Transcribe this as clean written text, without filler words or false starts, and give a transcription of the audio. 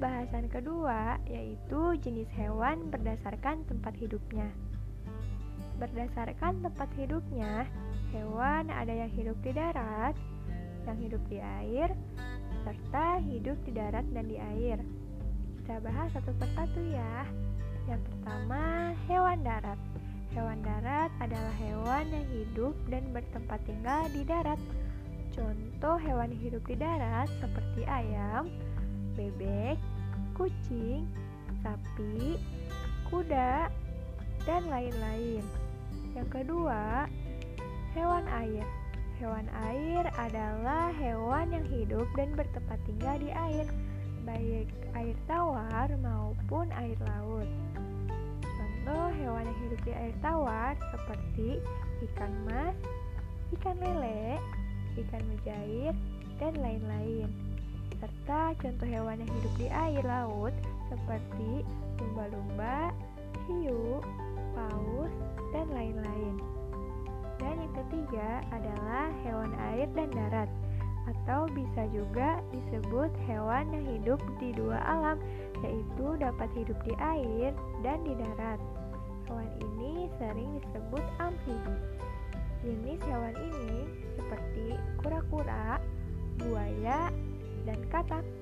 Pembahasan kedua yaitu jenis hewan berdasarkan tempat hidupnya. Berdasarkan tempat hidupnya, hewan ada yang hidup di darat, yang hidup di air, serta hidup di darat dan di air. Kita bahas satu persatu ya. Yang pertama, hewan darat. Hewan darat adalah hewan yang hidup dan bertempat tinggal di darat. Contoh hewan hidup di darat seperti ayam, bebek, kucing, sapi, kuda, dan lain-lain. Yang kedua, hewan air. Hewan air adalah hewan yang hidup dan bertempat tinggal di air, baik air tawar maupun air laut. Contoh hewan yang hidup di air tawar seperti ikan mas, ikan lele, ikan mujair, dan lain-lain. Serta contoh hewan yang hidup di air laut seperti lumba-lumba, hiu, paus, dan lain-lain. Dan yang ketiga adalah hewan air dan darat, atau bisa juga disebut hewan yang hidup di dua alam, yaitu dapat hidup di air dan di darat. Hewan ini sering disebut amfibi. Jenis hewan ini seperti kura-kura, buaya, dan katak.